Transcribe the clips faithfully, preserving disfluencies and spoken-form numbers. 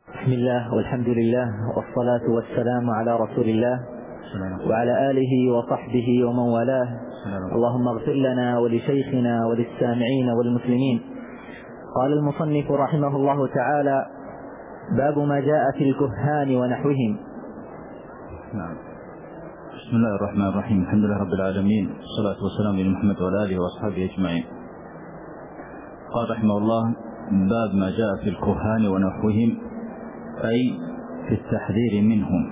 بسم الله والحمد لله والصلاة والسلام على رسول الله وعلى آله وصحبه ومن والاه. اللهم اغفر لنا ولشيخنا وللسامعين والمسلمين. قال المصنف رحمه الله تعالى: باب ما جاء في الكهان ونحوهم. نعم. بسم الله الرحمن الرحيم. الحمد لله رب العالمين، والصلاة والسلام على محمد وعلى آله وأصحابه أجمعين. قال رحمه الله: باب ما جاء في الكهان ونحوهم، أي في التحذير منهم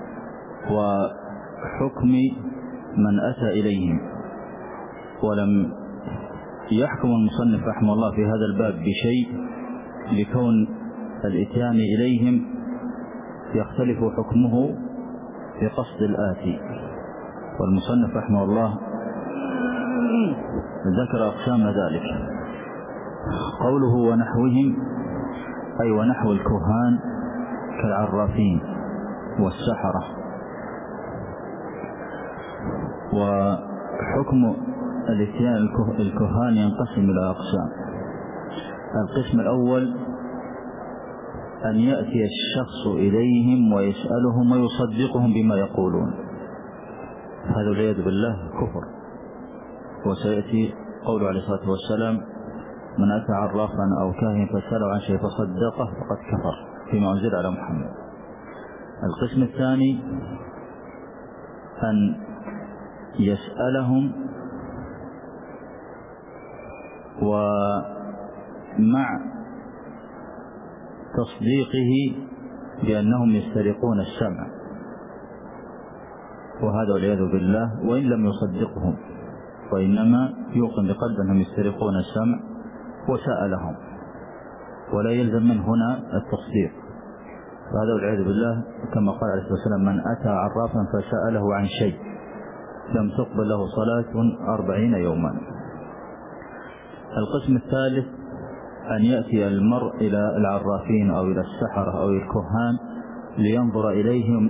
وحكم من أتى إليهم. ولم يحكم المصنف رحمه الله في هذا الباب بشيء لكون الإتيان إليهم يختلف حكمه بقصد الآتي. والمصنف رحمه الله ذكر أقسام ذلك. قوله ونحوهم أي ونحو الكهان كالعرافين والسحرة. وحكم الاتيان الكهان ينقسم إلى أقسام. القسم الأول أن يأتي الشخص إليهم ويسألهم ويصدقهم بما يقولون، هذا والعياذ بالله كفر. وسيأتي قول عليه الصلاة والسلام: من أتى عرافا أو كاهنا فسأله عن شيء فصدقه فقد كفر فيما أنزل على محمد. القسم الثاني أن يسألهم ومع تصديقه بأنهم يسترقون السمع، وهذا والعياذ بالله وإن لم يصدقهم، وإنما يوقن بقلب أنهم يسترقون السمع وسألهم، ولا يلزم من هنا التصديق. فهذا والعياذ بالله كما قال عليه الصلاة والسلام: من أتى عرافا فسأله عن شيء لم تقبل له صلاة أربعين يوما. القسم الثالث أن يأتي المرء إلى العرافين أو إلى السحرة أو الكهان لينظر إليهم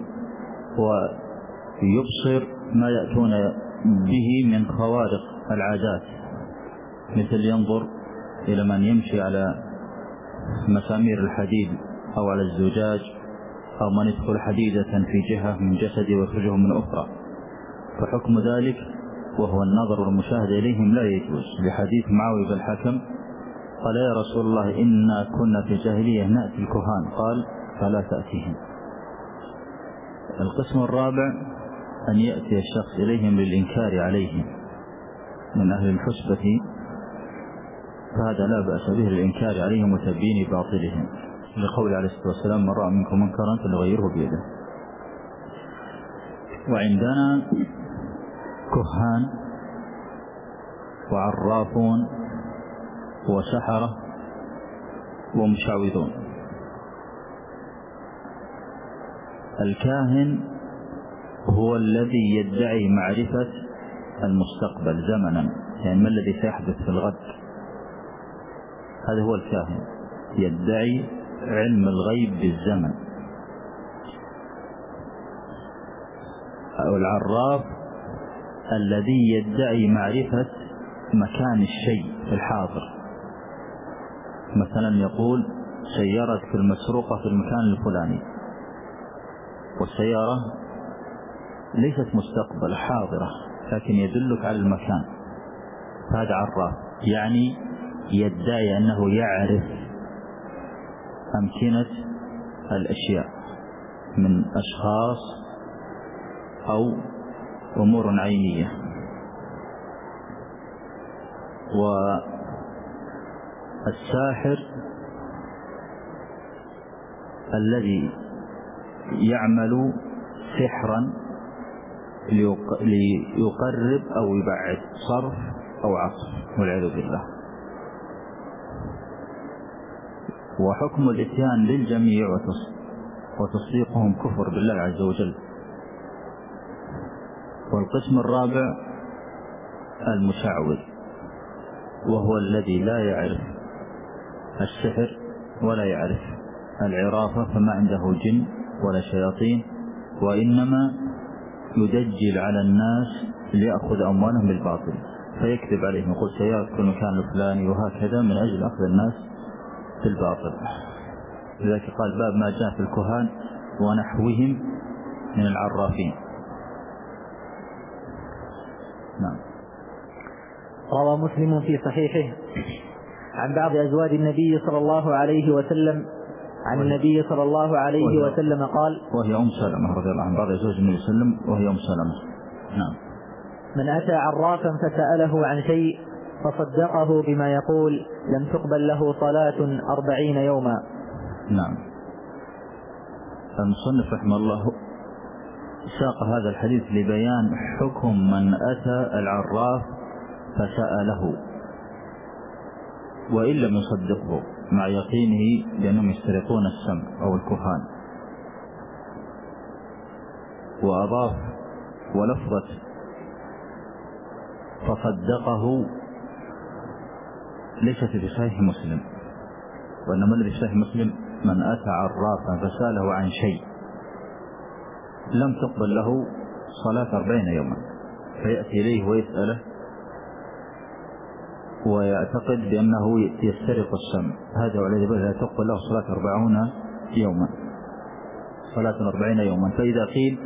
ويبصر ما يأتون به من خوارق العادات، مثل ينظر إلى من يمشي على مسامير الحديد أو على الزجاج، أو من يدخل حديدة في جهة من جسده ويخرجه من أخرى. فحكم ذلك وهو النظر والمشاهدة إليهم لا يجوز، لحديث معاوية بن الحكم قال: يا رسول الله إنا كنا في الجاهلية نأتي الكهان، قال: فلا تأتيهم. القسم الرابع أن يأتي الشخص إليهم للإنكار عليهم من أهل الحسبة، فهذا لا بأس به للإنكار عليهم وتبيين باطلهم، لقول عليه الصلاة والسلام: من رأى منكم منكرا فليغيره بيده. وعندنا كهان وعرافون وسحرة ومشعوذون. الكاهن هو الذي يدعي معرفة المستقبل زمنا، يعني ما الذي سيحدث في الغد، هذا هو الكاهن، يدعي علم الغيب بالزمن. أو العراف الذي يدعي معرفة مكان الشيء في الحاضر، مثلا يقول: سيارتك المسروقة في المكان الفلاني، والسيارة ليست مستقبل حاضرة لكن يدلك على المكان، فهذا عراف، يعني يدعي أنه يعرف أمكنة الأشياء من أشخاص أو أمور عينية. والساحر الذي يعمل سحرا ليقرب أو يبعد صرف أو عطف والعياذ بالله. وحكم الإتيان للجميع وتصديقهم كفر بالله عز وجل. والقسم الرابع المشعوذ، وهو الذي لا يعرف السحر ولا يعرف العرافة، فما عنده جن ولا شياطين، وإنما يدجل على الناس ليأخذ أموالهم بالباطل، فيكذب عليهم يقول سيأتي المكان الفلاني وهكذا من أجل أخذ الناس بالباطل. لذلك قال باب ما جاء في الكهان ونحوهم من العرافين. نعم. روى مسلم في صحيحه عن بعض أزواج النبي صلى الله عليه وسلم عن النبي صلى الله عليه وسلم قال، وهي أم سلمة رضي الله عنها، بعض أزواج النبي صلى الله عليه وسلم وهي أم سلمة. نعم. من أتى عرافا فسأله عن شيء فصدقه بما يقول لم تقبل له صلاة أربعين يوما. نعم. المصنف رحمه الله ساق هذا الحديث لبيان حكم من أتى العراف فسأله وإن لم يصدقه مع يقينه لأنهم يسترقون السمع أو الكهان. وأضاف ولفظة فصدقه ليست في صحيح مسلم، وإنما الذي في صحيح مسلم من أتى عرافا فسأله عن شيء لم تقبل له صلاة أربعين يوما، فيأتي إليه ويسأله ويعتقد بأنه يسترق السمع، هذا والذي لا تقبل له صلاة أربعون يوما، صلاة أربعين يوما. فإذا قيل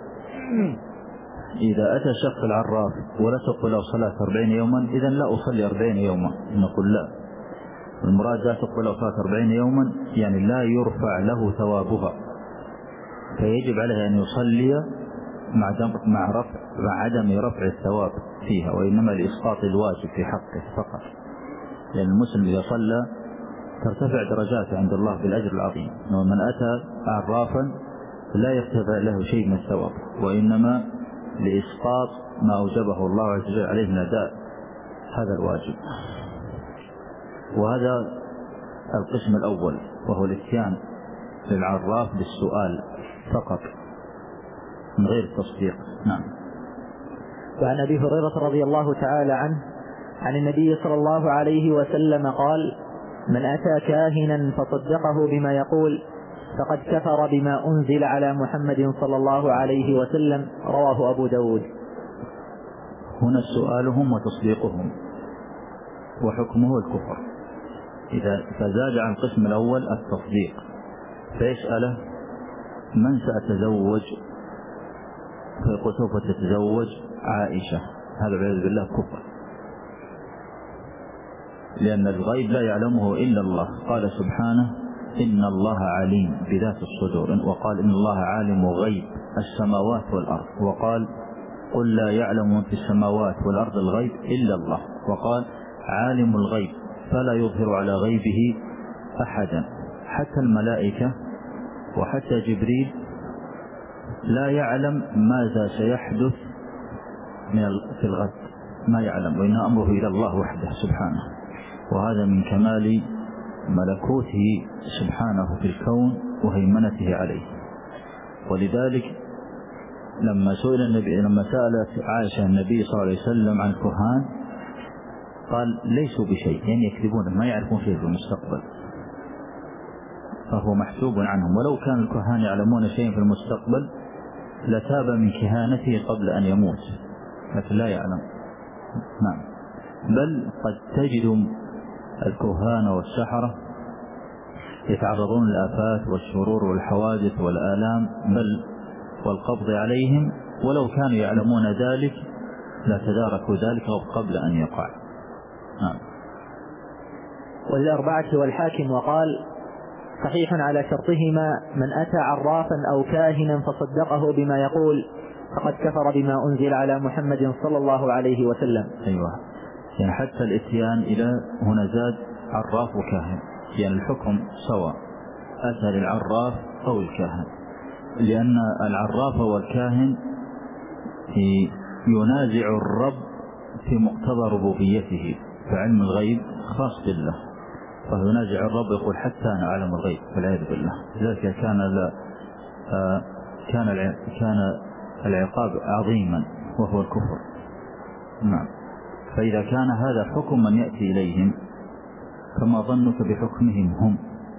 إذا أتى شخص العراف ولا تقبل له صلاة أربعين يوما إذن لا أصلي أربعين يوما، نقول لا، المراد لا تقبل له صلاة أربعين يوما يعني لا يرفع له ثوابها، فيجب عليه أن يصلي مع مع رفع مع عدم رفع الثواب فيها، وإنما لإسقاط الواجب في حقه فقط، لأن المسلم إذا صلى ترتفع درجاته عند الله بالأجر العظيم. ومن أتى عرافا لا يرتفع له شيء من الثواب، وإنما لإسقاط ما أوجبه الله عز وجل عليه من أداء هذا الواجب. وهذا القسم الأول وهو الاتيان للعراف بالسؤال فقط من غير التصديق. نعم. وعن أبي هريرة رضي الله تعالى عنه عن النبي صلى الله عليه وسلم قال: من أتى كاهنا فصدقه بما يقول فقد كفر بما أنزل على محمد صلى الله عليه وسلم، رواه أبو داود. هنا سؤالهم وتصديقهم وحكمه الكفر. إذا فزاد عن القسم الأول التصديق فيسأله من سأتزوج، فيقول سوف تتزوج عائشة، هذا والعياذ بالله كفر، لأن الغيب لا يعلمه إلا الله. قال سبحانه إن الله عليم بذات الصدور، وقال إن الله عالم غيب السماوات والأرض، وقال قل لا يعلم من في السماوات والأرض الغيب إلا الله، وقال عالم الغيب فلا يظهر على غيبه أحدا، حتى الملائكة وحتى جبريل لا يعلم ماذا سيحدث من في الغد، ما يعلم، وإن أمره إلى الله وحده سبحانه. وهذا من كمال ملكوته سبحانه في الكون وهيمنته عليه. ولذلك لما سئل النبي لما سألت عائشة النبي صلى الله عليه وسلم عن الكهان قال ليسوا بشيء، يعني يكذبون ما يعرفون شيء في المستقبل، فهو محسوب عنهم. ولو كان الكهان يعلمون شيء في المستقبل لتاب من كهانته قبل أن يموت، لكن لا يعلم. نعم. بل قد تجد الكهان والسحرة يتعرضون للآفات والشرور والحوادث والآلام بل والقبض عليهم، ولو كانوا يعلمون ذلك لا تداركوا ذلك قبل أن يقع. نعم. والأربعة والحاكم وقال صحيح على شرطهما: من أتى عرافا أو كاهنا فصدقه بما يقول فقد كفر بما أنزل على محمد صلى الله عليه وسلم. أيوة، يعني حتى الاتيان إلى هنا زاد عراف وكاهن، يعني الحكم سواء أتى للعراف أو الكاهن، لأن العراف والكاهن ينازع الرب في مقتضى ربوبيته، فعلم الغيب خاص بالله، فهو ينازع الرب يقول حتى أنا أعلم الغيب والعياذ بالله. لذلك كان لا كان كان العقاب عظيما وهو الكفر. نعم. فإذا كان هذا حكم من يأتي إليهم فما ظنك بحكمهم هم؟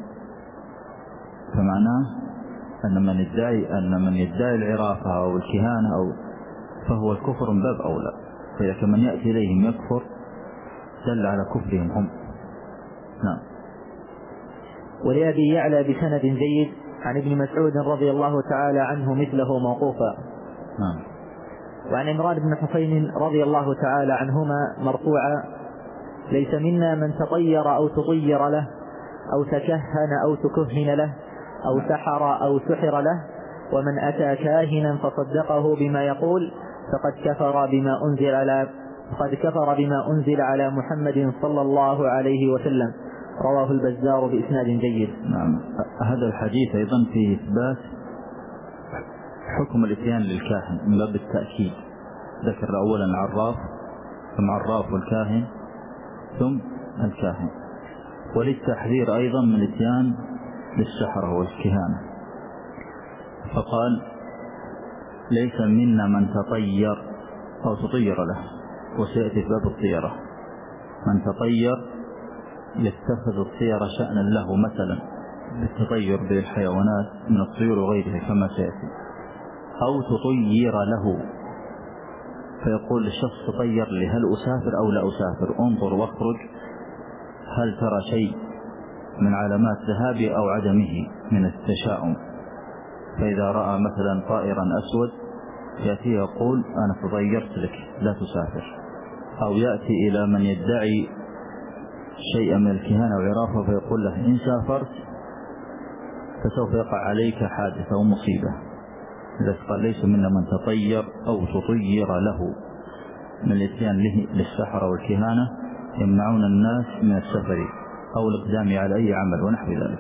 فمعناه أن من يدعي أن من يدعي العرافة أو الكهانة أو فهو الكفر من باب أولى، فإذا كان من يأتي إليهم يكفر دل على كفرهم هم. نعم. ولأبي يعلى بسند جيد عن ابن مسعود رضي الله تعالى عنه مثله موقوفا. نعم. وعن عمران بن حسين رضي الله تعالى عنهما مرفوعا: ليس منا من تطير أو تطير له أو تكهن أو تكهن له أو سحر أو سحر له، ومن أتى كاهنا فصدقه بما يقول فقد كفر بما أنزل على فقد كفر بما أنزل على محمد صلى الله عليه وسلم. رواه البزار بإسناد جيد. نعم. هذا الحديث أيضا فيه إثبات حكم الإتيان للكاهن من باب التأكيد. ذكر أولا العراف ثم عراف والكاهن ثم الكاهن، وللتحذير أيضا من الإتيان للسحرة والكهانة، فقال: ليس منا من تطير أو تطير له، وسيأتي في باب الطيرة. من تطير يتخذ الطيرة شأنا له، مثلا بالتطير بالحيوانات من الطيور وغيرها كما سيأتي، أو تطير له فيقول للشخص: تطير لي، هل أسافر أو لا أسافر؟ انظر واخرج، هل ترى شيء من علامات ذهابه أو عدمه من التشاؤم؟ فإذا رأى مثلا طائرا أسود يأتي يقول: أنا تطيرت لك لا تسافر. أو يأتي إلى من يدعي شيئا من الكهانة وعرافة فيقول له: إن سافرت فسوف يقع عليك حادثة أو مصيبة. إذا قال: ليس منا من تطير أو تطير له، من الاتيان للسحرة والكهانة يمنعون الناس من السفر أو الإقدام على أي عمل ونحو ذلك.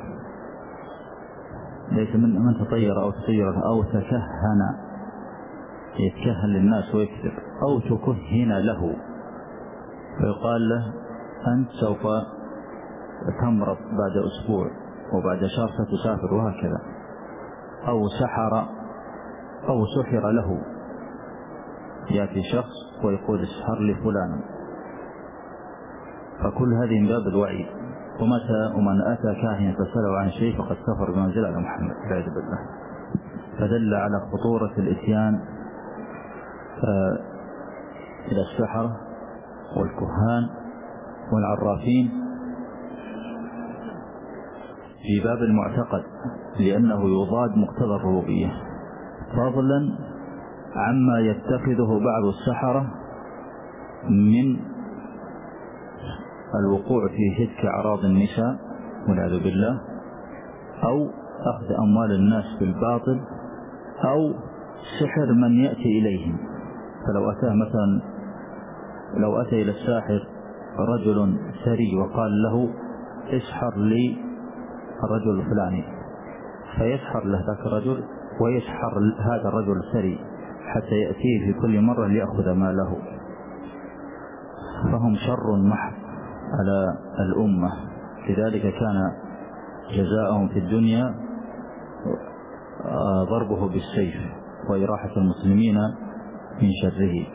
ليس منا من تطير أو تطير أو تكهن، يتكهن للناس ويكذب، أو تكهن له فيقال له: أنت سوف تمرض بعد أسبوع وبعد شهر ستسافر، وهكذا. أو سحر أو سحر له، يأتي شخص ويقول: اسحر لي فلانا. فكل هذه من باب الوعي. ومتى ومن أتى كاهنا فسأله عن شيء فقد كفر بما أنزل على محمد والعياذ بالله. فدل على خطورة الإتيان إلى السحرة والكهان والعرافين في باب المعتقد، لأنه يضاد مقتضى الربوبية، فضلا عما يتخذه بعض السحرة من الوقوع في هتك أعراض النساء والعياذ بالله، أو أخذ أموال الناس بالباطل، أو سحر من يأتي إليهم. فلو أتاه مثلا لو أتى إلى الساحر رجل ثري وقال له: اسحر لي الرجل الفلاني، فيسحر له ذاك الرجل ويسحر هذا الرجل الثري حتى يأتيه في كل مرة ليأخذ ماله. فهم شر محض على الأمة، لذلك كان جزاءهم في الدنيا ضربه بالسيف وإراحة المسلمين من شره.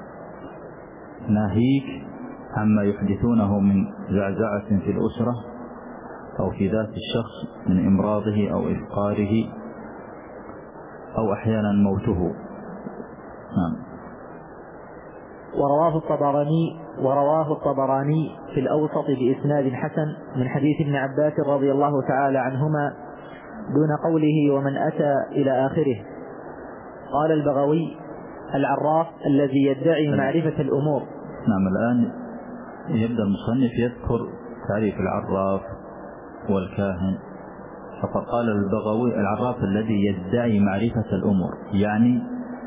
ناهيك عما يحدثونه من زعزعة في الأسرة أو في ذات الشخص من إمراضه أو إفقاره أو أحيانا موته. نعم. ورواه الطبراني ورواه الطبراني في الأوسط بإسناد حسن من حديث ابن عباس رضي الله تعالى عنهما دون قوله: ومن أتى إلى آخره. قال البغوي: العراف الذي يدعي معرفة الأمور. نعم. الآن يبدأ المصنف يذكر تعريف العراف والكاهن، فقد قال البغوي: العراف الذي يدعي معرفة الأمور، يعني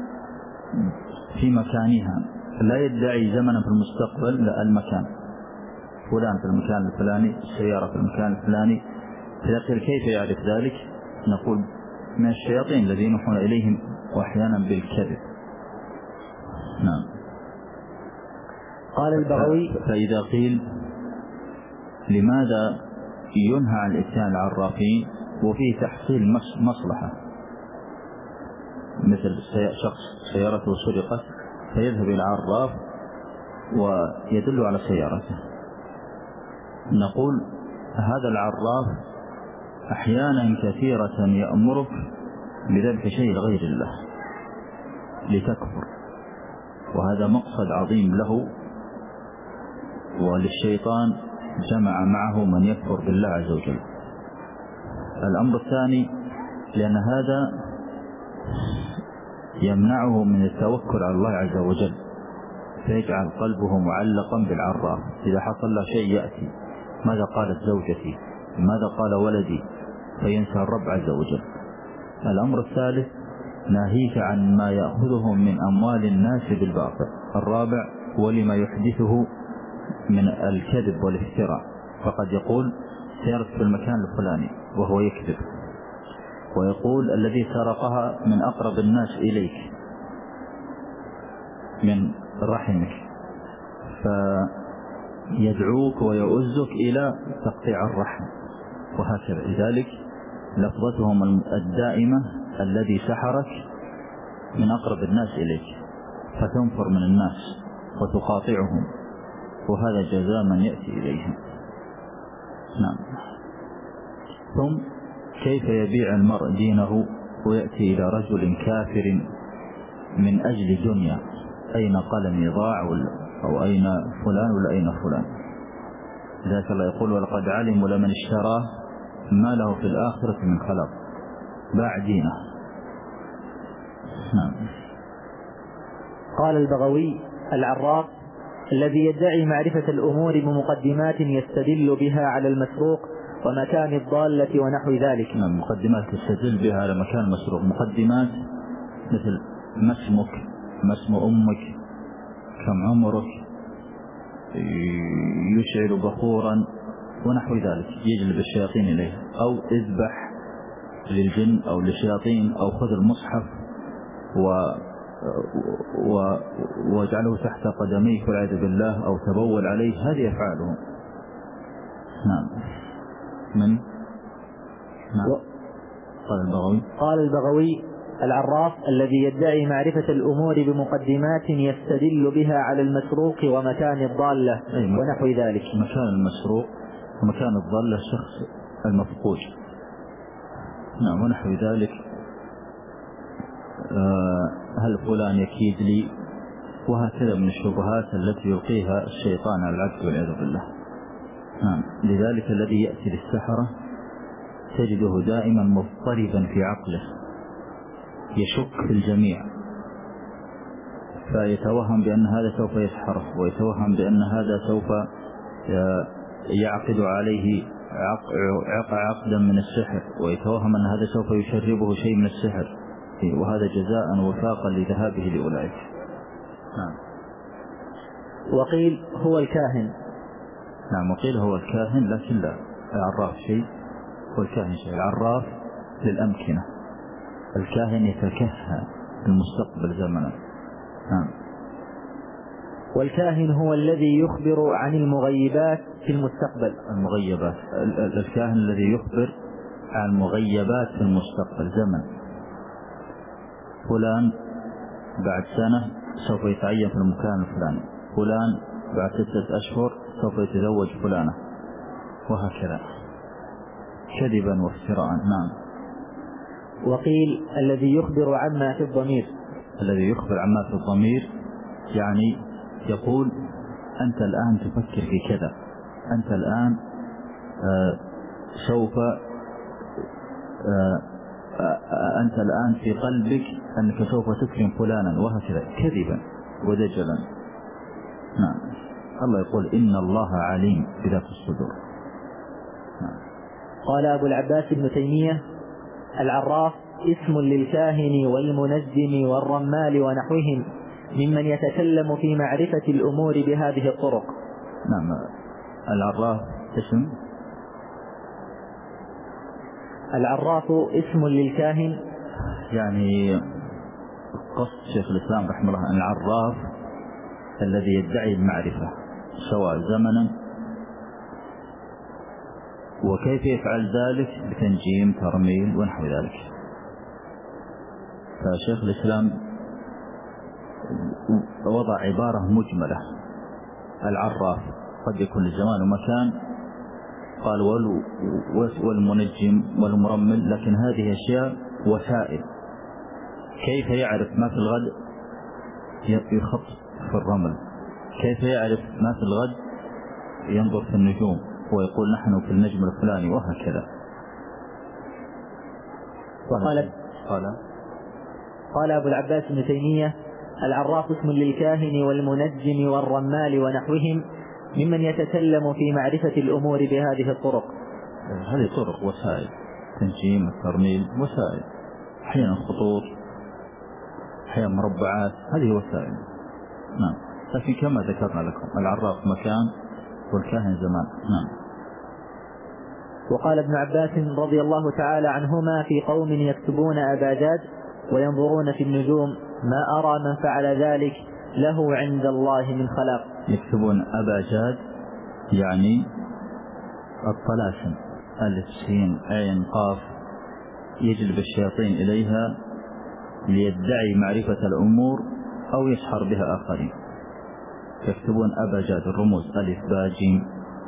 في مكانها، لا يدعي زمنا في المستقبل، لا، المكان، فلان في المكان الفلاني، السيارة في المكان الفلاني. فيقول: كيف يعرف ذلك؟ نقول: من الشياطين الذين يوحون إليهم وأحيانا بالكذب. نعم. قال البغوي: فإذا قيل لماذا ينهى عن الإتيان العرافين وفيه تحصيل مصلحة، مثل شخص سيارته سرقت فيذهب إلى عراف ويدل على سيارته، نقول: هذا العراف أحيانا كثيرة يأمرك بذبح شيء غير الله لتكفر، وهذا مقصد عظيم له، وللشيطان جمع معه من يكفر بالله عز وجل. الأمر الثاني لأن هذا يمنعه من التوكل على الله عز وجل، فيجعل قلبه معلقا بالعراف. إذا حصل له شيء يأتي ماذا قالت زوجتي، ماذا قال ولدي، فينسى الرب عز وجل. الأمر الثالث ناهيك عن ما يأخذه من أموال الناس بالباطل. الرابع ولما يحدثه من الكذب والافتراء، فقد يقول سيرت في المكان الفلاني وهو يكذب، ويقول الذي سرقها من أقرب الناس إليك من رحمك، فيدعوك ويؤزك إلى تقطيع الرحم وهكذا. لذلك لفظتهم الدائمة الذي سحرك من أقرب الناس إليك، فتنفر من الناس وتقاطعهم، وهذا جزاء من يأتي إليهم. نعم. ثم كيف يبيع المرء دينه ويأتي إلى رجل كافر من أجل دنيا، أين قلمي ضاع أو أين فلان ولا أين فلان. ذاك الله يقول ولقد علموا لمن اشتراه ما له في الآخرة من خلاق، باع دينه. نعم. قال البغوي: العراف الذي يدعي معرفة الأمور بمقدمات يستدل بها على المسروق ومكان الضالة ونحو ذلك. نعم، مقدمات يستدل بها على مكان المسروق. مقدمات مثل ما اسمك، ما اسم أمك، كم عمرك، يشعل بخورا ونحو ذلك، يجلب الشياطين إليه، أو اذبح للجن أو للشياطين، أو خذ المصحف و و واجعله تحت قدميك والعياذ بالله، أو تبول عليه. هذه أفعالهم. نعم. من نعم. و... قال البغوي قال البغوي: العراف الذي يدعي معرفة الأمور بمقدمات يستدل بها على المسروق ومكان الضالة ونحو ذلك. مكان المسروق ومكان الضالة الشخص المفقود. نعم، ونحو ذلك. هل فلان يكيد لي، وهكذا من الشبهات التي يلقيها الشيطان على العبد والعياذ بالله. نعم. لذلك الذي يأتي للسحرة تجده دائما مضطربا في عقله، يشك في الجميع، فيتوهم بأن هذا سوف يسحره، ويتوهم بأن هذا سوف يعقد عليه عقدا من السحر، ويتوهم أن هذا سوف يشربه شيء من السحر، وهذا جزاء وفاقا لذهابه لأولئك. نعم. وقيل هو الكاهن. نعم، وقيل هو الكاهن، لكن لا، العراف شيء والكاهن شيء. العراف للأمكنة، الكاهن يتكهن المستقبل زمنا. نعم. والكاهن هو الذي يخبر عن المغيبات في المستقبل. المغيبات، الكاهن الذي يخبر عن المغيبات في المستقبل زمن. فلان بعد سنة سوف يتعين في المكان الفلاني، فلان بعد ستة أشهر سوف يتزوج فلانة، وهكذا كذبا وافتراء. نعم. وقيل الذي يخبر عما في الضمير. الذي يخبر عما في الضمير يعني يقول أنت الآن تفكر في كذا، أنت الآن آه سوف آه أنت الآن في قلبك أنك سوف تكرم فلانا، وهكذا كذبا ودجلا. نعم. الله يقول إن الله عليم بذات الصدور. نعم. قال أبو العباس ابن تيمية: العراف اسم للكاهن والمنجم والرمال ونحوهم ممن يتكلم في معرفة الأمور بهذه الطرق. نعم. العراف اسم العراف اسم للكاهن، يعني قصد شيخ الإسلام رحمه الله أن العراف الذي يدعي المعرفة سواء زمنا، وكيف يفعل ذلك بتنجيم ترميل ونحو ذلك. فشيخ الإسلام وضع عبارة مجملة: العراف قد يكون لزمان ومكان، قال والمنجم والمرمل، لكن هذه أشياء وسائل. كيف يعرف ما في الغد؟ يخط في الرمل. كيف يعرف ما في الغد؟ ينظر في النجوم ويقول نحن في النجم الفلاني، وهكذا. وقال قال قال أبو العباس ابن تيمية: العراف اسم للكاهن والمنجم والرمال ونحوهم ممن يتكلم في معرفة الأمور بهذه الطرق. هذه طرق وسائل، تنجيم، الترميل، وسائل، أحيانا خطوط، أحيانا مربعات، هذه وسائل. نعم، لكن كما ذكرنا لكم العراف مكان والكاهن زمان. نعم. وقال ابن عباس رضي الله تعالى عنهما في قوم يكتبون أباجاد وينظرون في النجوم: ما أرى من فعل ذلك له عند الله من خلاق. يكتبون أباجاد يعني الطلاسم، ألف سين عين قاف، يجلب الشياطين إليها ليدعي معرفة الأمور أو يسحر بها آخرين. يكتبون أباجاد الرموز، ألف باء جيم.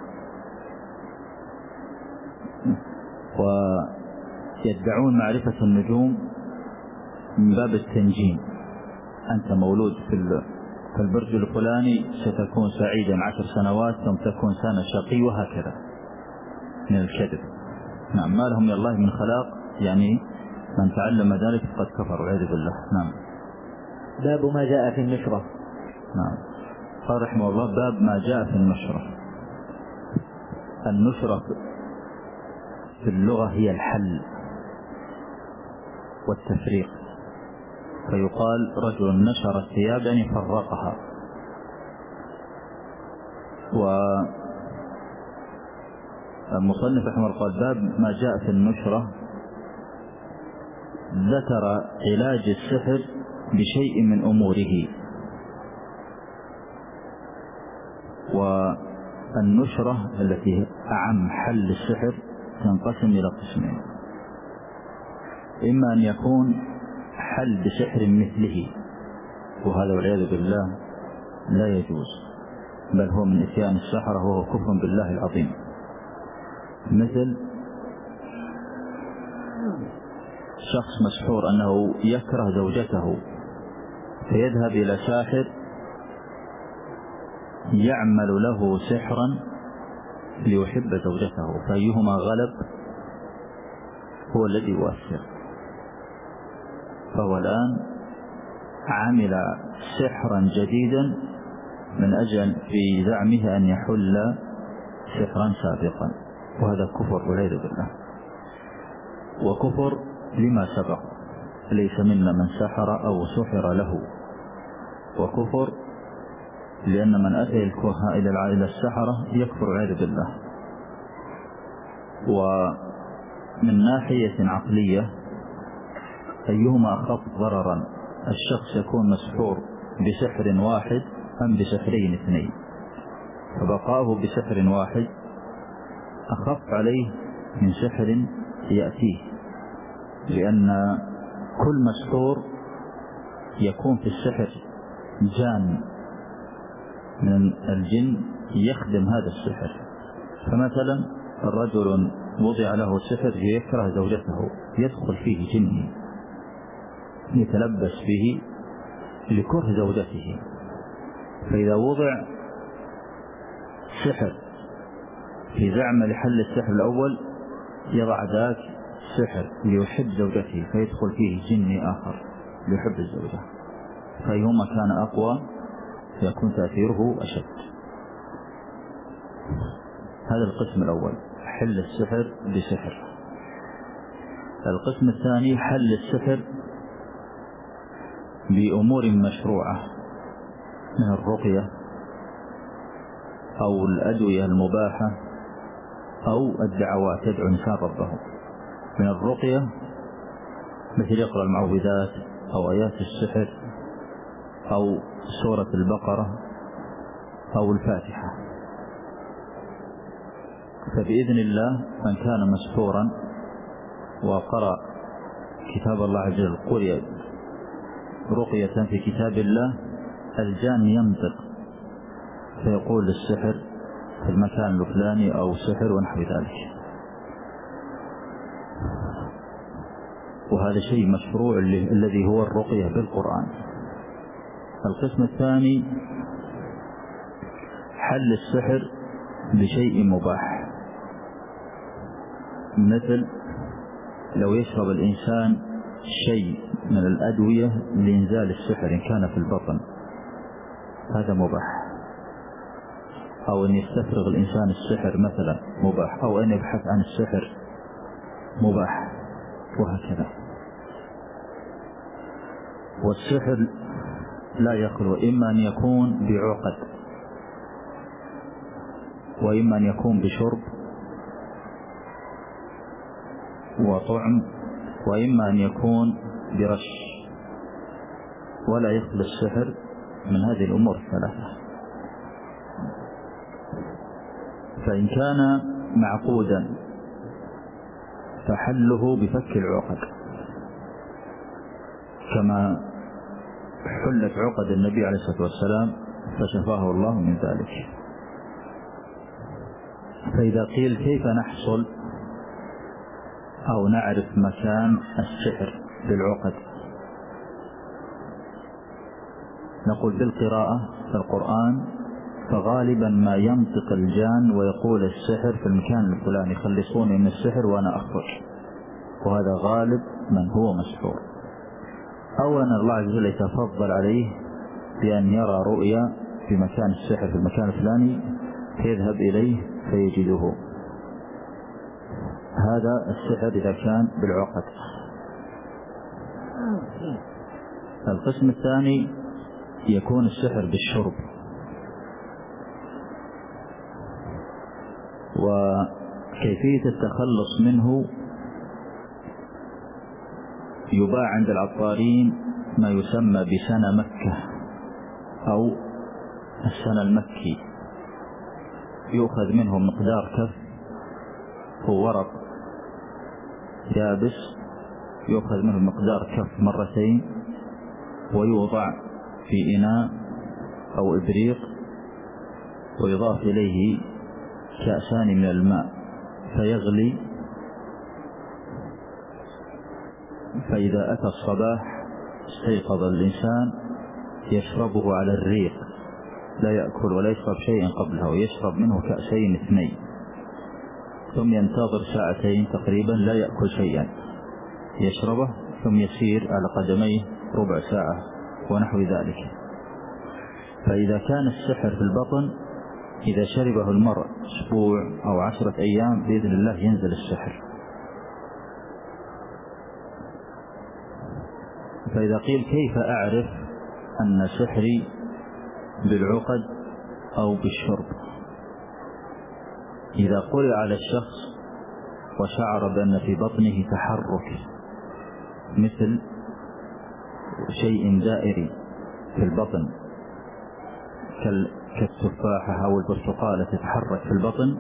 ويدعون معرفة النجوم من باب التنجيم: أنت مولود في البرج الفلاني ستكون سعيدا عشر سنوات ثم تكون سنة شقي، وهكذا من الكذب. نعم، ما لهم من الله من خلاق، يعني من تعلم ذلك فقد كفر والعياذ بالله. نعم. باب ما جاء في النشرة. نعم، قال رحمه الله: باب ما جاء في النشرة. النشرة في اللغة هي الحل والتفريق، فيقال رجل نشر الثياب يعني فرقها. والمصنف رحمه الله قال: باب ما جاء في النشرة، ذكر علاج السحر بشيء من أموره. والنشرة التي أعم حل السحر تنقسم إلى قسمين: إما أن يكون حل بسحر مثله، وهذا والعياذ بالله لا يجوز، بل هو من إتيان السحرة وهو كفر بالله العظيم. مثل شخص مسحور أنه يكره زوجته فيذهب إلى ساحر يعمل له سحرا ليحب زوجته، فأيهما غلب هو الذي يؤثر. فهو الآن عمل سحرا جديدا من أجل في زعمه أن يحل سحرا سابقا، وهذا كفر والعياذ بالله، وكفر لما سبق: ليس منا من سحر أو سحر له. وكفر لأن من أتى الكهنة إلى السحرة يكفر والعياذ بالله. ومن ناحية عقلية أيهما أخف ضررا: الشخص يكون مسحور بسحر واحد أم بسحرين اثنين؟ فبقاؤه بسحر واحد أخف عليه من سحر يأتيه، لأن كل مسحور يكون في السحر جان من الجن يخدم هذا السحر. فمثلا الرجل وضع له سحر يكره زوجته، يدخل فيه جن يتلبس به لكره زوجته، فإذا وضع سحر في زعم لحل السحر الأول يضع ذاك سحر ليحب زوجته فيدخل فيه جن آخر ليحب الزوجة، فأيهما كان أقوى يكون تأثيره أشد. هذا القسم الأول، حل السحر بسحر. القسم الثاني حل السحر بأمور مشروعة من الرقية أو الأدوية المباحة أو الدعوات يدعو الإنسان ربه. من الرقية مثل يقرأ المعوذات أو آيات السحر أو سورة البقرة أو الفاتحة. فبإذن الله من كان مسحورا وقرأ كتاب الله عز وجل قرئ رقية في كتاب الله، الجان ينطق فيقول للسحر في المكان الفلاني أو سحر ونحو ذلك، وهذا شيء مشروع الذي هو الرقية بالقرآن. القسم الثاني حل السحر بشيء مباح، مثل لو يشرب الإنسان شيء من الأدوية لإنزال السحر إن كان في البطن هذا مباح، أو أن يستفرغ الإنسان السحر مثلا مباح، أو أن يبحث عن السحر مباح، وهكذا. والسحر لا يخلو إما أن يكون بعقد، وإما أن يكون بشرب وطعم، وإما أن يكون برش، ولا يخلو السحر من هذه الأمور الثلاثة. فإن كان معقودا فحله بفك العقد كما حلت عقد النبي عليه الصلاة والسلام فشفاه الله من ذلك. فإذا قيل كيف نحصل أو نعرف مكان السحر بالعقد، نقول بالقراءة في القرآن، فغالبا ما ينطق الجان ويقول السحر في المكان الفلاني، خلصوني من السحر وأنا أخرج، وهذا غالب من هو مسحور. أو أن الله عز وجل يتفضل عليه بأن يرى رؤيا في مكان السحر في المكان الفلاني فيذهب إليه فيجده. هذا السحر إذا كان بالعقد. القسم الثاني يكون السحر بالشرب، وكيفية التخلص منه يباع عند العطارين ما يسمى بسنة مكة أو السنة المكي، يؤخذ منه مقدار كف، هو ورق يابس يؤخذ منه مقدار كف مرتين، ويوضع في إناء أو إبريق، ويضاف إليه كأسان من الماء فيغلي، فإذا أتى الصباح استيقظ الإنسان يشربه على الريق، لا يأكل ولا يشرب شيئا قبله، ويشرب منه كأسين اثنين، ثم ينتظر ساعتين تقريبا لا يأكل شيئا، يشربه ثم يسير على قدميه ربع ساعة ونحو ذلك. فإذا كان السحر في البطن إذا شربه المرء أسبوع أو عشرة أيام بإذن الله ينزل السحر. فإذا قيل كيف أعرف أن سحري بالعقد أو بالشرب، إذا قرأ على الشخص وشعر بأن في بطنه تحرك مثل شيء دائري في البطن كالتفاحة أو البرتقالة تتحرك في البطن،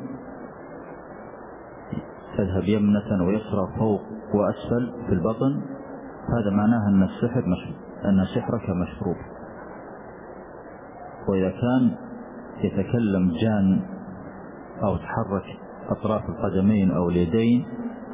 تذهب يمنة ويسرى فوق وأسفل في البطن، هذا معناه أن السحر مشروب، أن سحرك مشروب. وإذا كان يتكلم جان أو تحرك أطراف القدمين أو اليدين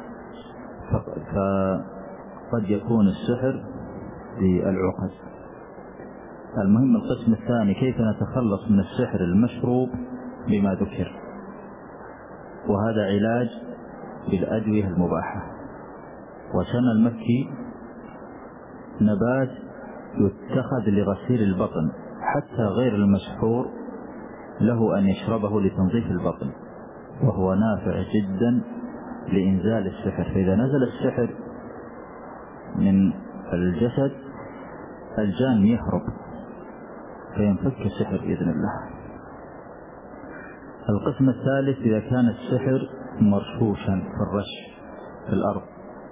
فقد يكون السحر بالعقد. المهم القسم الثاني كيف نتخلص من السحر المشروب بما ذكر، وهذا علاج بالأدوية المباحة. وسن المكي نبات يتخذ لغسيل البطن، حتى غير المسحور له أن يشربه لتنظيف البطن، وهو نافع جدا لإنزال السحر. فإذا نزل السحر من الجسد الجان يهرب فينفك السحر بإذن الله. القسم الثالث إذا كان السحر مرشوشا في الرش في الأرض،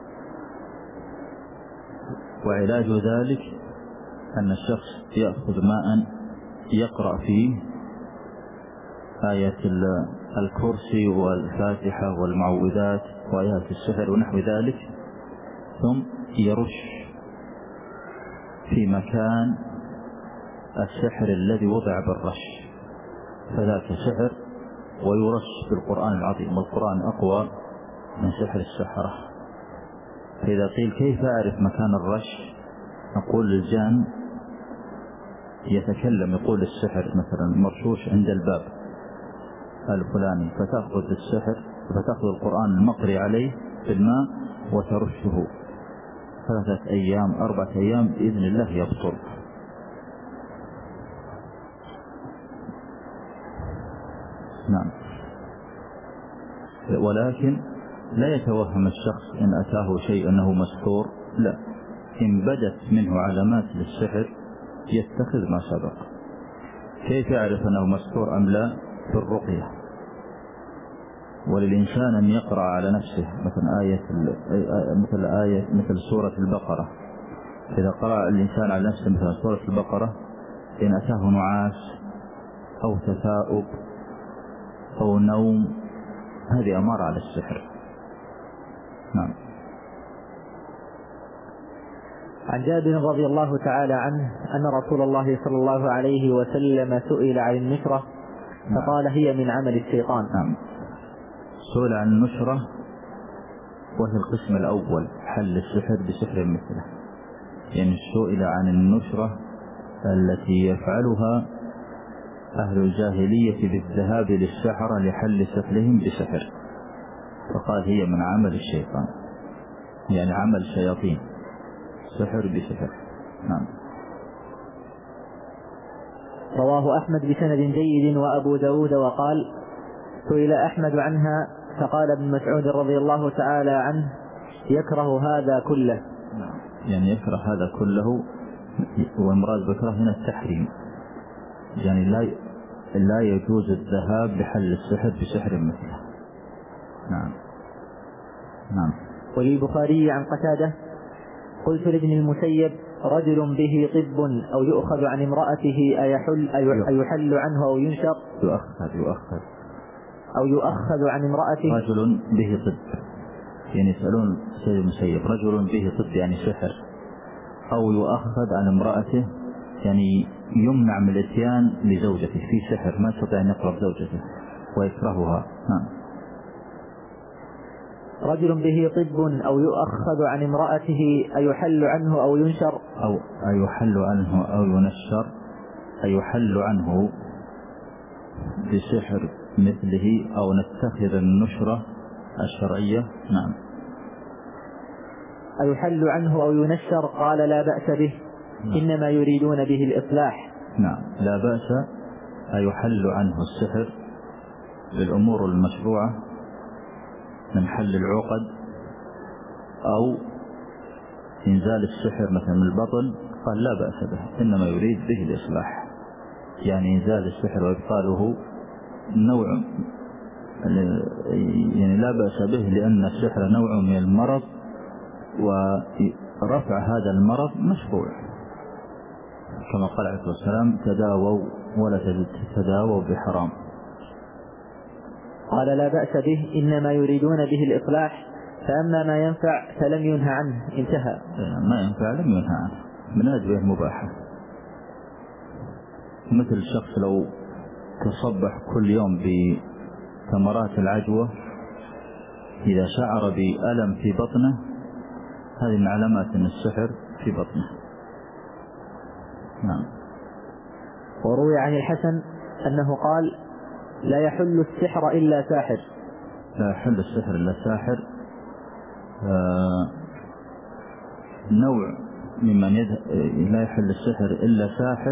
وعلاج ذلك أن الشخص يأخذ ماء يقرأ فيه آية الكرسي والفاتحة والمعوذات وآيات السحر ونحو ذلك، ثم يرش في مكان السحر الذي وضع بالرش، فذاك سحر، ويرش بالقرآن العظيم، والقرآن أقوى من سحر السحرة. فإذا قيل كيف أعرف مكان الرش، نقول للجان يتكلم يقول السحر مثلا مرشوش عند الباب الفلاني، فتأخذ السحر فتأخذ القرآن المقري عليه بالماء وترشه ثلاثة أيام أربعة أيام بإذن الله يبطل. نعم. ولكن لا يتوهم الشخص إن أتاه شيء أنه مستور، لا، إن بدت منه علامات للسحر يتخذ ما سبق. كيف يعرف أنه مستور أم لا؟ في الرقية. وللإنسان أن يقرأ على نفسه مثل آية مثل آية مثل سورة البقرة. إذا قرأ الإنسان على نفسه مثل سورة البقرة، إن أتاه نعاس أو تثاؤب أو نوم، هذه أمارة على السحر. نعم. عن جابر رضي الله تعالى عنه أن رسول الله صلى الله عليه وسلم سئل عن النشرة فقال هي من عمل الشيطان. نعم. سئل عن النشرة وهي القسم الأول، حل السحر بسحر مثله. يعني سئل عن النشرة التي يفعلها أهل الجاهلية بالذهاب للسحرة لحل سحرهم بسحر، فقال هي من عمل الشيطان، يعني عمل شياطين، سحر بسحر. نعم. رواه أحمد بسند جيد وأبو داود وقال سئل أحمد عنها فقال ابن مسعود رضي الله تعالى عنه يكره هذا كله. نعم. يعني يكره هذا كله، ومراد بكره هنا التحريم، يعني لا لا يجوز الذهاب لحل السحر بسحر مثله. نعم. نعم. وللبخاري عن قتادة قلت لابن المسيب رجل به طب أو يؤخذ عن امرأته أيحل, أيحل عنه أو ينشر؟ يؤخذ يؤخذ أو يؤخذ عن امرأته. رجل به طب، يعني يسألون سيد المسيب رجل به طب يعني سحر، أو يؤخذ عن امرأته يعني يمنع من الاتيان لزوجته في سحر، ما يستطيع أن يقرب زوجته ويكرهها. نعم. رجل به طب أو يؤخذ عن امرأته أيحل عنه أو ينشر؟ أو أيحل عنه أو ينشر، أيحل عنه بسحر مثله أو نتخذ النشرة الشرعية. نعم. أيحل عنه أو ينشر قال لا بأس به. نعم. إنما يريدون به الإصلاح. نعم. لا بأس. أيحل عنه السحر بالأمور المشروعة من حل العقد أو إنزال السحر مثلا من البطن، قال لا بأس به، إنما يريد به الإصلاح، يعني إنزال السحر وإبطاله نوع، يعني لا بأس به لأن السحر نوع من المرض، ورفع هذا المرض مشروع، كما قال عليه الصلاة والسلام تداووا ولا تتداووا بحرام. قال لا بأس به إنما يريدون به الإصلاح، فأما ما ينفع فلم ينهى عنه. انتهى. ما ينفع لم ينهى عنه من أدوية مباحة، مثل الشخص لو تصبح كل يوم بثمرات العجوة إذا شعر بألم في بطنه، هذه من علامات أن السحر في بطنه. نعم. وروي عن الحسن أنه قال لا يحل السحر إلا ساحر. لا يحل السحر إلا ساحر. آه نوع ممن يذهب لا يحل السحر إلا ساحر،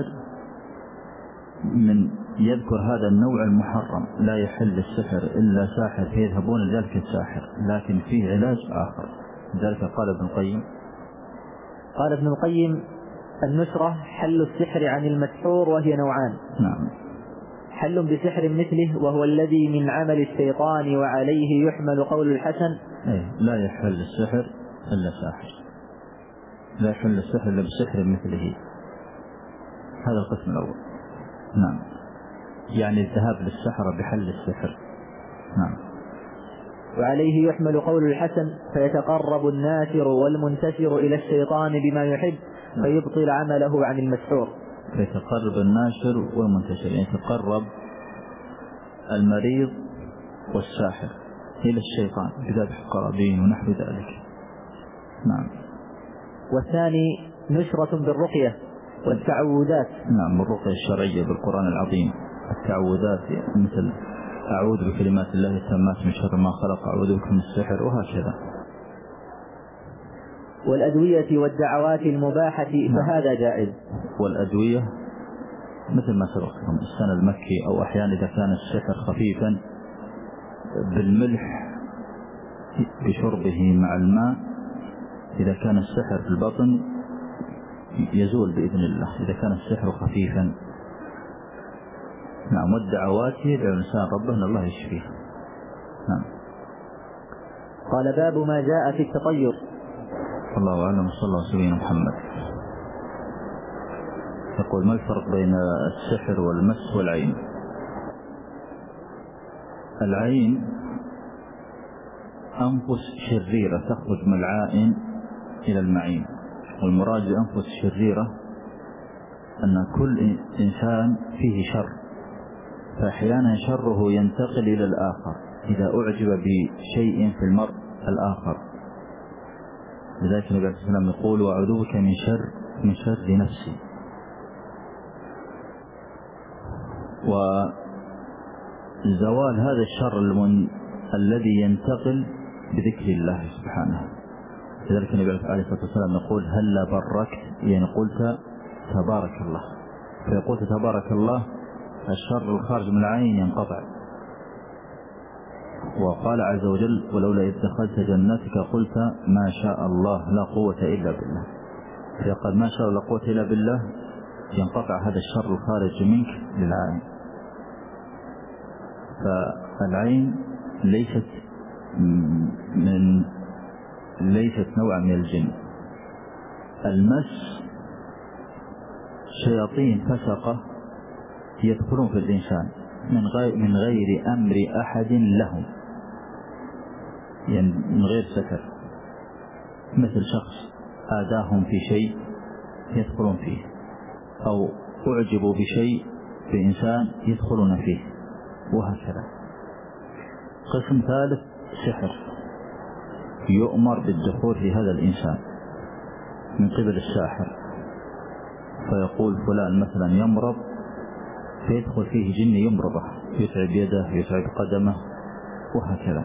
من يذكر هذا النوع المحرم، لا يحل السحر إلا ساحر، فيذهبون لذلك الساحر، لكن فيه علاج آخر. ذلك قال ابن القيم قال ابن القيم النشرة حل السحر عن المسحور وهي نوعان. نعم. حل بسحر مثله وهو الذي من عمل الشيطان وعليه يحمل قول الحسن أي لا يحل السحر إلا ساحر، لا يحل السحر إلا بسحر مثله، هذا القسم الأول. نعم. يعني الذهاب للسحرة بحل السحر. نعم. وعليه يحمل قول الحسن فيتقرب الناشر والمنتشر إلى الشيطان بما يحب فيبطل عمله عن المسحور. فيتقرب الناشر والمنتشر، يعني يتقرب المريض والساحر إلى الشيطان بذبح قرابين ونحو ذلك. نعم. والثاني نشرة بالرقية والتعوذات. نعم. الرقية الشرعية بالقرآن العظيم، التعوذات مثل أعوذ بكلمات الله التامات من شر ما خلق، أعوذ بك من السحر، وهكذا. والأدوية والدعوات المباحة فهذا جائز. والأدوية مثل ما سبق السنة المكي، أو أحيانا إذا كان السحر خفيفا بالملح بشربه مع الماء، إذا كان السحر في البطن يزول بإذن الله إذا كان السحر خفيفا. نعم. والدعوات يدعو الإنسان ربه أن الله يشفيه. نعم. قال باب ما جاء في التطير. الله أعلم. صلى الله عليه وسلم محمد. يقول: ما الفرق بين السحر والمس والعين؟ العين أنفس شريرة تخرج من العائن إلى المعين، والمراد بأنفس شريرة أن كل إنسان فيه شر، فأحيانا شره ينتقل إلى الآخر إذا أعجب بشيء في المرء الآخر. لذلك النبي عليه الصلاة والسلام يقول: وأعوذ بك من شر من شر نفسي. وزوال هذا الشر المن... الذي ينتقل بذكر الله سبحانه. لذلك النبي عليه الصلاة والسلام يقول: هلا بركت، يعني قلت تبارك الله، فيقول تبارك الله الشر الخارج من العين ينقطع. وقال عز وجل: ولولا إذ دخلت جنتك قلت ما شاء الله لا قوة إلا بالله. فيقال ما شاء الله لا قوة إلا بالله ينقطع هذا الشر الخارج منك للعين. فالعين ليست من ليست نوع من الجن. المس شياطين فسقة يدخلون في الإنسان من غير من غير أمر أحد لهم، يعني من غير سكر، مثل شخص آذاهم في شيء يدخلون فيه، أو أعجبوا بشيء في إنسان يدخلون فيه، وهكذا. قسم ثالث سحر يؤمر بالدخول في هذا الإنسان من قبل الساحر، فيقول فلان مثلا يمرض، فيدخل فيه جن يمرضه، يتعب يده يتعب قدمه وهكذا.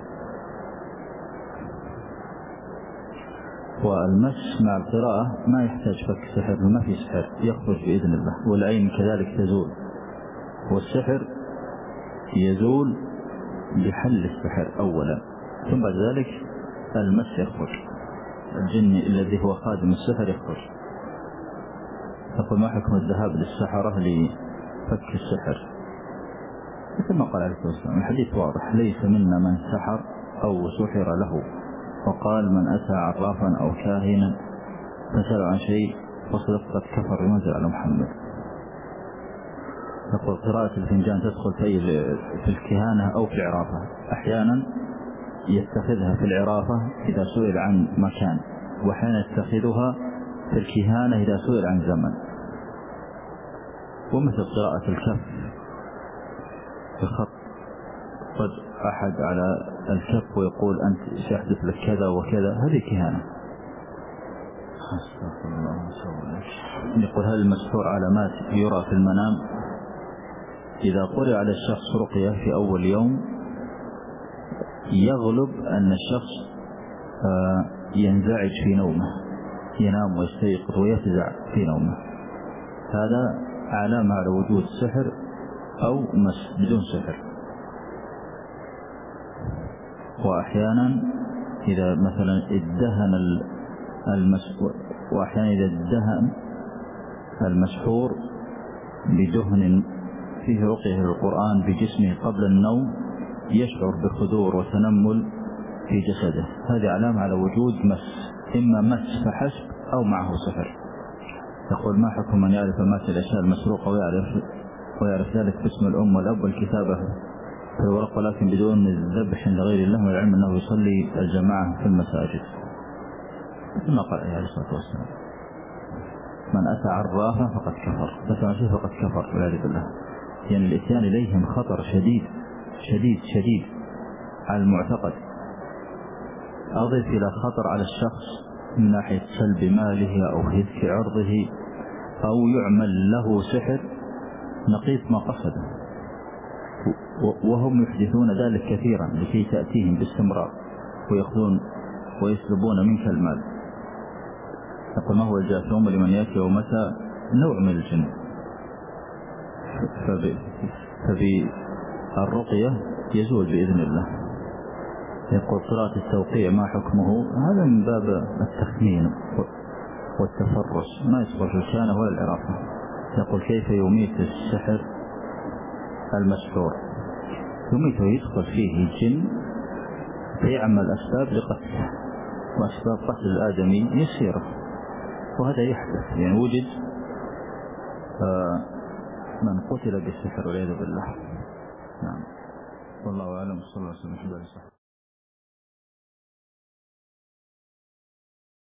والمس مع القراءة ما يحتاج فك سحر، ما في سحر، يخرج بإذن الله. والعين كذلك تزول، والسحر يزول بحل السحر أولا، ثم بعد ذلك المس يخرج، الجن الذي هو خادم السحر يخرج. تقول: ما حكم الذهاب للسحرة لفك السحر؟ مثل ما قال عليه الصلاة والسلام، الحديث واضح: ليس منا من سحر أو سحر له. وقال: من أتى عرافا أو كاهنا فسأل عن شيء فصدق قد كفر بما أنزل على محمد. تقول: قراءة الفنجان تدخل في الكهانة أو في العرافة. أحيانا يتخذها في العرافة إذا سئل عن مكان، وأحيانا يتخذها في الكهانة إذا سئل عن زمن. ومثل قراءة الكف بخط قد أحد على الكف ويقول أنت سيحدث لك كذا وكذا، هذه كهانة. أستغفر الله وسوى. يقول: هل المسحور علامات يرى في المنام؟ إذا قرأ على الشخص رقية في أول يوم يغلب أن الشخص ينزعج في نومه، ينام ويستيقظ ويفزع في نومه، هذا علامة على وجود سحر أو مس بدون سحر. وأحيانا إذا مثلا ادهن المسحور، وأحيانا إذا ادهن المسحور بدهن فيه رقية للقرآن في جسمه قبل النوم يشعر بخدور وتنمل في جسده، هذه علامة على وجود مس، إما مس فحسب أو معه سحر. يقول: ما حكم من يعرف مات الأشياء المسروقة ويعرف, ويعرف ذلك باسم الأم والأب والكتابة في الورق ولكن بدون ذبح لغير الله، والعلم أنه يصلي الجماعة في المساجد؟ ثم قال عليه الصلاة والسلام: من أتى عرافا فقد كفر، فسأل فقد كفر والعياذ بالله. يعني الإتيان إليهم خطر شديد شديد شديد على المعتقد، أضف إلى خطر على الشخص من ناحية سلب ماله أو هتك عرضه، أو يعمل له سحر نقيض ما قصده، وهم يحدثون ذلك كثيرا لكي تأتيهم باستمرار ويأخذون ويسلبون منك المال. يقول ما هو الجاثوم لمن يأتي ومتى؟ نوع من الجن. فبالرقية يزول بإذن الله. يقول قراءة التوقيع ما حكمه؟ هذا من باب التخمين والتفرس، ما يصبر في الكهنة ولا العرافة. يقول كيف يميت السحر المسحور؟ يميته يدخل فيه الجن فيعمل أسباب لقتله، وأسباب قتل الآدمي يسيرة، وهذا يحدث. يعني وجد من قتل بالسحر والعياذ بالله. نعم، والله أعلم. صلى الله عليه وسلم.